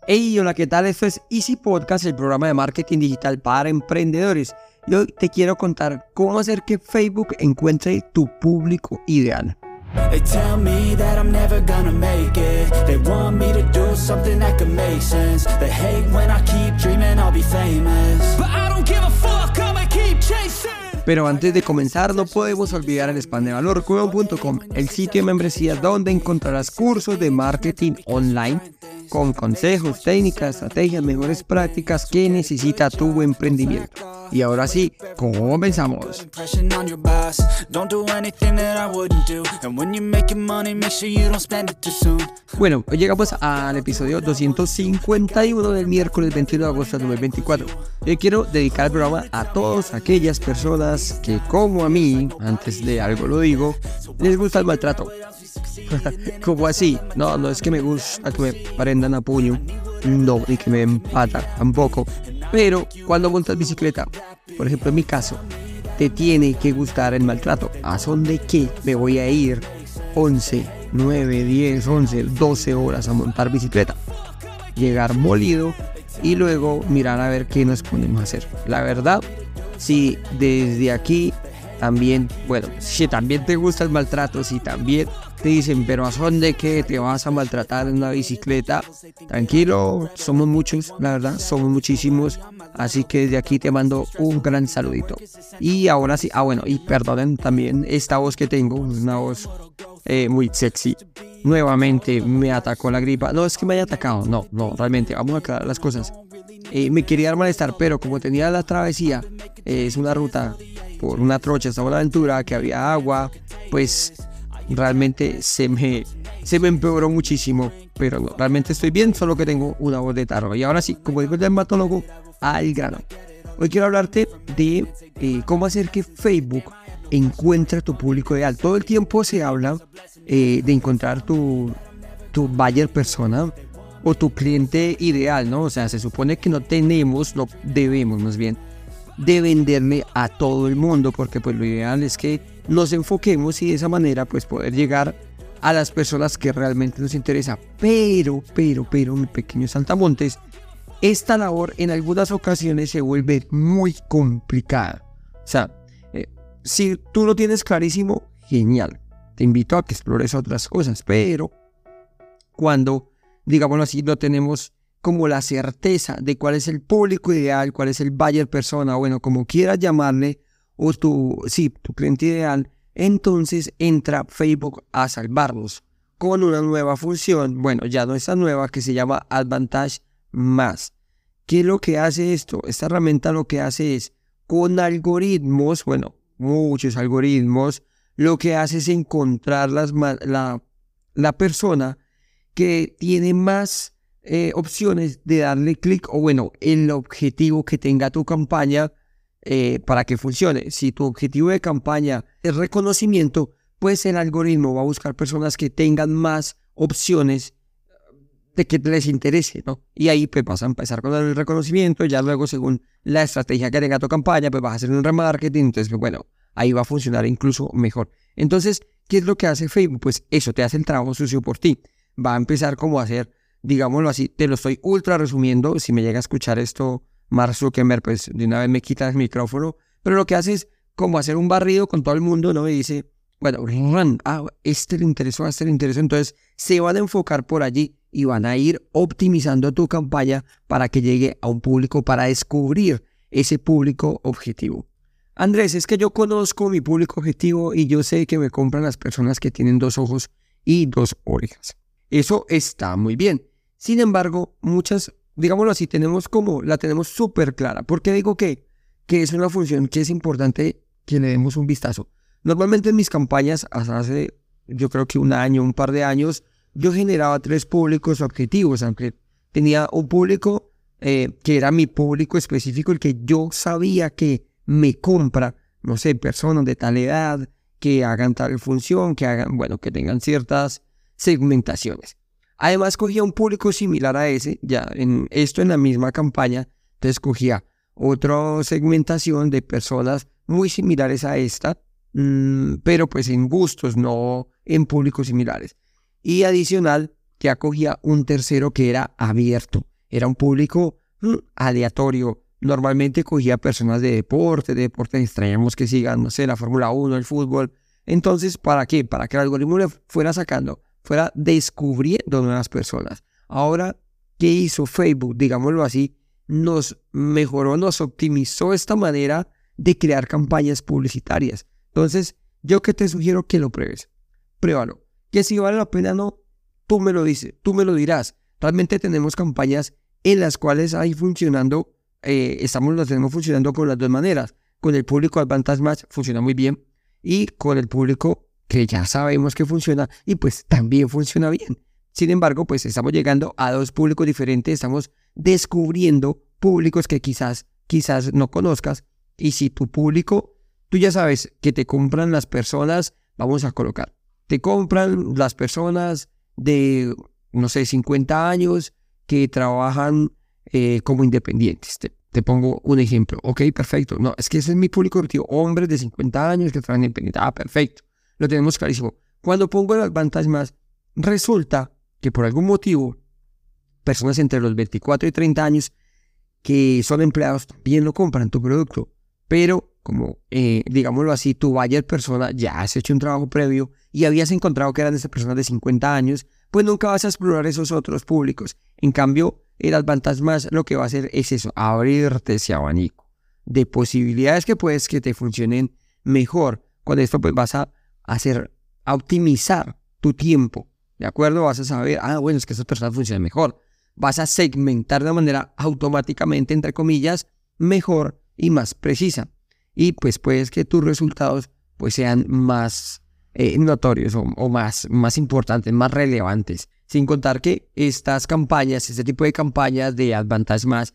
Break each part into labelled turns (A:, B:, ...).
A: Hey, hola, ¿qué tal? Esto es Easy Podcast, el programa de marketing digital para emprendedores. Y hoy te quiero contar cómo hacer que Facebook encuentre tu público ideal.
B: They tell me that I'm never gonna make it. They want me to do something that could make sense. They hate when I keep dreaming I'll be famous. But I don't give a fuck, I'ma keep chasing.
A: Pero antes de comenzar, no podemos olvidar el spam de valor, cuevon.com, el sitio de membresías donde encontrarás cursos de marketing online con consejos, técnicas, estrategias, mejores prácticas que necesita tu emprendimiento. Y ahora sí, comenzamos. Bueno, hoy llegamos al episodio 251 del miércoles 21 de agosto de 2024. Yo quiero dedicar el programa a todas aquellas personas que, como a mí, antes de algo lo digo, les gusta el maltrato. ¿Cómo así? No es que me gusta que me prendan a puño, no, ni que me den pata, tampoco. Pero cuando montas bicicleta, por ejemplo en mi caso, te tiene que gustar el maltrato. ¿A son de qué me voy a ir 11, 9, 10, 11, 12 horas a montar bicicleta? Llegar molido y luego mirar a ver qué nos ponemos a hacer. La verdad, si desde aquí también, bueno, si también te gusta el maltrato, si también te dicen, pero ¿a son de qué te vas a maltratar en una bicicleta? Tranquilo, somos muchos, la verdad, somos muchísimos. Así que desde aquí te mando un gran saludito. Y ahora sí, bueno, y perdonen también esta voz que tengo, una voz muy sexy. Nuevamente me atacó la gripa. No es que me haya atacado, no, realmente, vamos a aclarar las cosas. Me quería dar malestar, pero como tenía la travesía, es una ruta por una trocha hasta Buenaventura, que había agua, pues realmente se me empeoró muchísimo, pero no, realmente estoy bien, solo que tengo una voz de tarro. Y ahora sí, como digo el dermatólogo, al grano. Hoy quiero hablarte de cómo hacer que Facebook encuentre tu público ideal. Todo el tiempo se habla de encontrar tu buyer persona o tu cliente ideal, ¿no? O sea, se supone que no debemos más bien de venderle a todo el mundo, porque pues lo ideal es que nos enfoquemos y de esa manera pues poder llegar a las personas que realmente nos interesa. Pero, mi pequeño saltamontes, esta labor en algunas ocasiones se vuelve muy complicada. O sea, si tú lo tienes clarísimo, genial, te invito a que explores otras cosas, pero cuando, digámoslo así, no tenemos como la certeza de cuál es el público ideal, cuál es el buyer persona, bueno, como quieras llamarle, o tu cliente ideal, entonces entra Facebook a salvarnos con una nueva función, bueno, ya no es tan nueva, que se llama Advantage Más. ¿Qué es lo que hace esto? Esta herramienta lo que hace es, con algoritmos, bueno, muchos algoritmos, lo que hace es encontrar la persona que tiene más opciones de darle clic, o bueno, el objetivo que tenga tu campaña para que funcione. Si tu objetivo de campaña es reconocimiento, pues el algoritmo va a buscar personas que tengan más opciones de que les interese, ¿no? Y ahí pues vas a empezar con el reconocimiento, ya luego según la estrategia que tenga tu campaña, pues vas a hacer un remarketing, entonces pues, bueno, ahí va a funcionar incluso mejor. Entonces, ¿qué es lo que hace Facebook? Pues eso, te hace el trabajo sucio por ti. Va a empezar como a hacer, digámoslo así, te lo estoy ultra resumiendo. Si me llega a escuchar esto Mark Zuckerberg, pues de una vez me quita el micrófono, pero lo que hace es como hacer un barrido con todo el mundo, ¿no? Y dice, bueno, este le interesó, entonces se van a enfocar por allí y van a ir optimizando tu campaña para que llegue a un público, para descubrir ese público objetivo. Andrés, es que yo conozco mi público objetivo y yo sé que me compran las personas que tienen 2 ojos y 2 orejas. Eso está muy bien. Sin embargo, muchas, digámoslo así, la tenemos súper clara. ¿Por qué digo que es una función que es importante que le demos un vistazo? Normalmente en mis campañas, hasta hace yo creo que un par de años, yo generaba 3 públicos objetivos, aunque tenía un público que era mi público específico, el que yo sabía que me compra, no sé, personas de tal edad, que hagan tal función, que tengan ciertas segmentaciones. Además cogía un público similar a ese, en la misma campaña, entonces cogía otra segmentación de personas muy similares a esta, pero pues en gustos, no en públicos similares. Y adicional, que acogía un tercero que era abierto. era un público aleatorio. Normalmente cogía personas de deportes extrañamos que sigan, no sé, la Fórmula 1, el fútbol. Entonces, ¿para qué? Para que el algoritmo le fuera descubriendo nuevas personas. Ahora, ¿qué hizo Facebook? Digámoslo así, nos mejoró, nos optimizó esta manera de crear campañas publicitarias. Entonces, yo que te sugiero que lo pruebes. Pruébalo. Que si vale la pena o no, tú me lo dices, tú me lo dirás. Realmente tenemos campañas en las cuales hay funcionando, las tenemos funcionando con las dos maneras. Con el público Advantage Match funciona muy bien y con el público que ya sabemos que funciona y pues también funciona bien. Sin embargo, pues estamos llegando a dos públicos diferentes, estamos descubriendo públicos que quizás no conozcas. Y si tu público, tú ya sabes que te compran las personas, vamos a colocar, te compran las personas de, no sé, 50 años que trabajan como independientes. Te pongo un ejemplo. Ok, perfecto. No, es que ese es mi público objetivo. Hombres de 50 años que trabajan independientes. Ah, perfecto. Lo tenemos clarísimo. Cuando pongo el Advantage Más, resulta que por algún motivo, personas entre los 24 y 30 años que son empleados también lo compran tu producto. Pero como, digámoslo así, tu buyer persona ya has hecho un trabajo previo y habías encontrado que eran esas personas de 50 años, pues nunca vas a explorar esos otros públicos. En cambio, el Advantage Más lo que va a hacer es eso, abrirte ese abanico de posibilidades que puedes que te funcionen mejor. Con esto pues vas a optimizar tu tiempo, ¿de acuerdo? Vas a saber, bueno, es que esas personas funcionan mejor. Vas a segmentar de manera automáticamente, entre comillas, mejor y más precisa. Y pues puedes que tus resultados pues sean más notorios o más importantes, más relevantes. Sin contar que estas campañas, este tipo de campañas de Advantage Más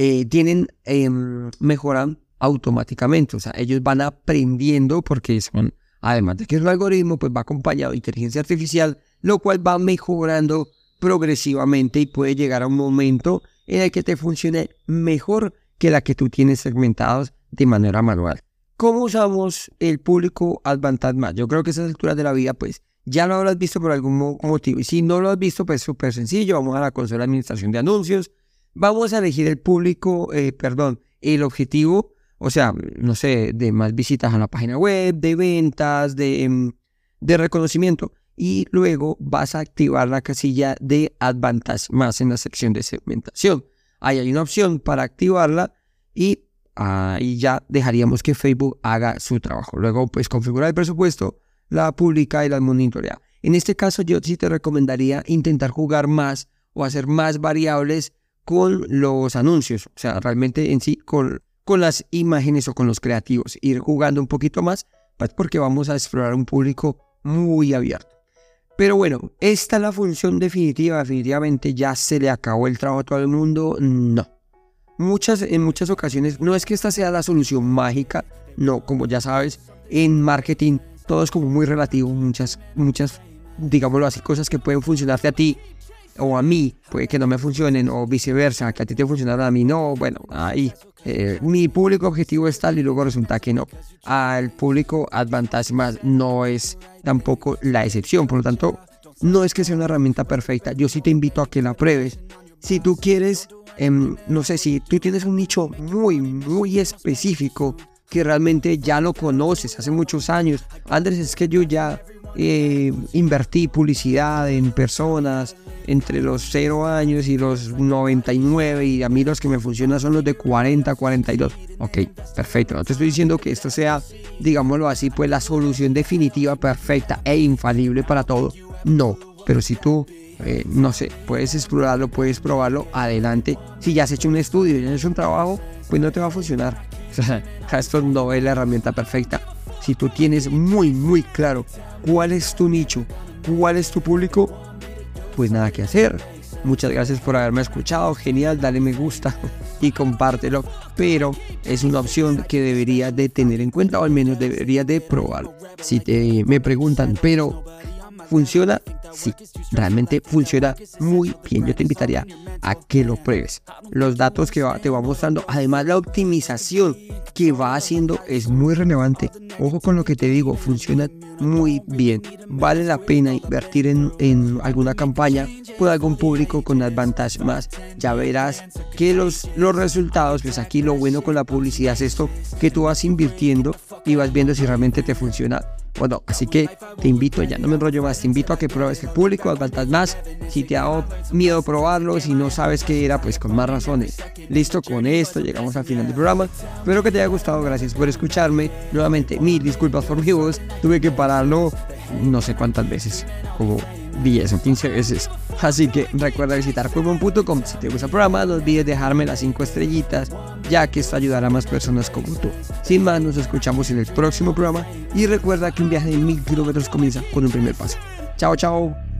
A: mejoran automáticamente. O sea, ellos van aprendiendo porque son, además de que el algoritmo pues va acompañado de inteligencia artificial, lo cual va mejorando progresivamente y puede llegar a un momento en el que te funcione mejor que la que tú tienes segmentados de manera manual. ¿Cómo usamos el público Advantage Más? Yo creo que a esas alturas de la vida pues ya lo habrás visto por algún motivo. Y si no lo has visto, pues súper sencillo. Vamos a la consola de administración de anuncios. Vamos a elegir el público, el objetivo, o sea, no sé, de más visitas a la página web, de ventas, de reconocimiento. Y luego vas a activar la casilla de Advantage Más en la sección de segmentación. Ahí hay una opción para activarla y ahí ya dejaríamos que Facebook haga su trabajo. Luego, pues configurar el presupuesto, la publica y la monitorea. En este caso yo sí te recomendaría intentar jugar más o hacer más variables con los anuncios, o sea, realmente en sí con las imágenes o con los creativos, ir jugando un poquito más, pues porque vamos a explorar un público muy abierto. Pero bueno, esta es la función definitiva. Definitivamente ya se le acabó el trabajo a todo el mundo. No. En muchas ocasiones no es que esta sea la solución mágica. No, como ya sabes, en marketing todo es como muy relativo. Muchas, digámoslo así, cosas que pueden funcionarte a ti o a mí, puede que no me funcionen, o viceversa, que a ti te funcionaran a mí no. Bueno, ahí mi público objetivo es tal y luego resulta que no. Al público Advantage Más no es tampoco la excepción. Por lo tanto, no es que sea una herramienta perfecta. Yo sí te invito a que la pruebes. Si tú quieres, no sé, si tú tienes un nicho muy específico que realmente ya lo conoces hace muchos años. Andrés, es que yo ya invertí publicidad en personas entre los 0 años y los 99 y a mí los que me funcionan son los de 40, 42. Ok, perfecto. No te estoy diciendo que esto sea, digámoslo así, pues la solución definitiva, perfecta e infalible para todo. No, pero si tú, no sé, puedes explorarlo, puedes probarlo, adelante. Si ya has hecho un estudio, ya has hecho un trabajo, pues no te va a funcionar. O sea, esto no es la herramienta perfecta. Si tú tienes muy claro cuál es tu nicho, cuál es tu público, pues nada que hacer. Muchas gracias por haberme escuchado. Genial, dale me gusta y compártelo. Pero es una opción que deberías de tener en cuenta, o al menos deberías de probarlo. Si me preguntan, pero ¿Funciona? Sí, realmente funciona muy bien. Yo te invitaría a que lo pruebes. Los datos que te va mostrando, además la optimización que va haciendo es muy relevante. Ojo con lo que te digo, funciona muy bien. Vale la pena invertir en alguna campaña por algún público con Advantage Más. Ya verás que los resultados, pues aquí lo bueno con la publicidad es esto, que tú vas invirtiendo y vas viendo si realmente te funciona o no. Así que te invito, ya no me enrollo más, te invito a que pruebes el público Advantage Más. Si te ha dado miedo probarlo, si no sabes qué era, pues con más razones. Listo, con esto llegamos al final del programa. Espero que te haya gustado, gracias por escucharme. Nuevamente, mil disculpas por mi voz, tuve que pararlo no sé cuántas veces, como 10 o 15 veces. Así que recuerda visitar Cuevon.com. Si te gusta el programa, no olvides dejarme las 5 estrellitas, ya que esto ayudará a más personas como tú. Sin más, nos escuchamos en el próximo programa y recuerda que un viaje de 1000 kilómetros comienza con un primer paso. Chao, chao.